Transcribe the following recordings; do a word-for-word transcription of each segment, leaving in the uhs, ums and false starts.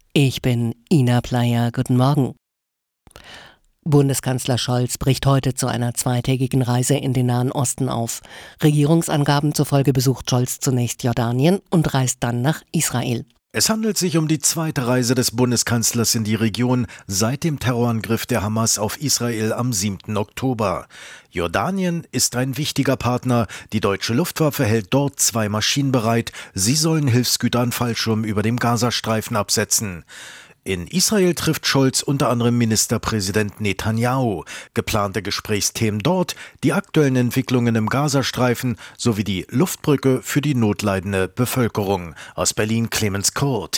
Ich bin Ina Pleyer. Guten Morgen. Bundeskanzler Scholz bricht heute zu einer zweitägigen Reise in den Nahen Osten auf. Regierungsangaben zufolge besucht Scholz zunächst Jordanien und reist dann nach Israel. Es handelt sich um die zweite Reise des Bundeskanzlers in die Region seit dem Terrorangriff der Hamas auf Israel am siebten Oktober. Jordanien ist ein wichtiger Partner. Die deutsche Luftwaffe hält dort zwei Maschinen bereit. Sie sollen Hilfsgüter an Fallschirmen über dem Gazastreifen absetzen. In Israel trifft Scholz unter anderem Ministerpräsident Netanyahu. Geplante Gesprächsthemen dort: die aktuellen Entwicklungen im Gazastreifen sowie die Luftbrücke für die notleidende Bevölkerung. Aus Berlin Clemens Kurt.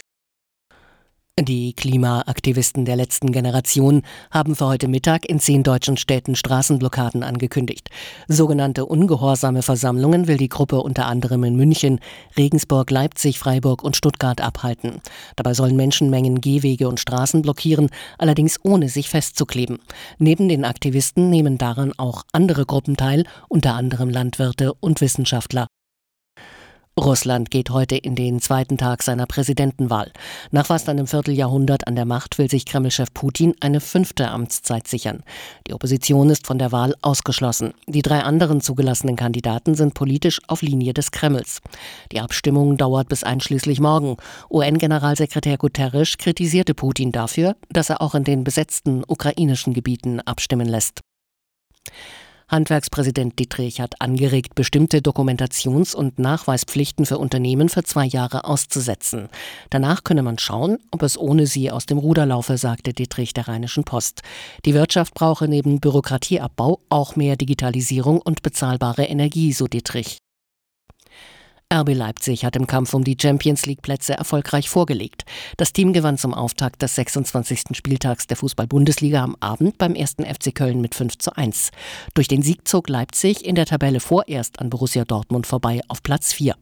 Die Klimaaktivisten der letzten Generation haben für heute Mittag in zehn deutschen Städten Straßenblockaden angekündigt. Sogenannte ungehorsame Versammlungen will die Gruppe unter anderem in München, Regensburg, Leipzig, Freiburg und Stuttgart abhalten. Dabei sollen Menschenmengen Gehwege und Straßen blockieren, allerdings ohne sich festzukleben. Neben den Aktivisten nehmen daran auch andere Gruppen teil, unter anderem Landwirte und Wissenschaftler. Russland geht heute in den zweiten Tag seiner Präsidentenwahl. Nach fast einem Vierteljahrhundert an der Macht will sich Kremlchef Putin eine fünfte Amtszeit sichern. Die Opposition ist von der Wahl ausgeschlossen. Die drei anderen zugelassenen Kandidaten sind politisch auf Linie des Kremls. Die Abstimmung dauert bis einschließlich morgen. U N-Generalsekretär Guterres kritisierte Putin dafür, dass er auch in den besetzten ukrainischen Gebieten abstimmen lässt. Handwerkspräsident Dittrich hat angeregt, bestimmte Dokumentations- und Nachweispflichten für Unternehmen für zwei Jahre auszusetzen. Danach könne man schauen, ob es ohne sie aus dem Ruder laufe, sagte Dittrich der Rheinischen Post. Die Wirtschaft brauche neben Bürokratieabbau auch mehr Digitalisierung und bezahlbare Energie, so Dittrich. R B Leipzig hat im Kampf um die Champions-League-Plätze erfolgreich vorgelegt. Das Team gewann zum Auftakt des sechsundzwanzigsten Spieltags der Fußball-Bundesliga am Abend beim ersten F C Köln mit fünf zu eins. Durch den Sieg zog Leipzig in der Tabelle vorerst an Borussia Dortmund vorbei auf Platz vier.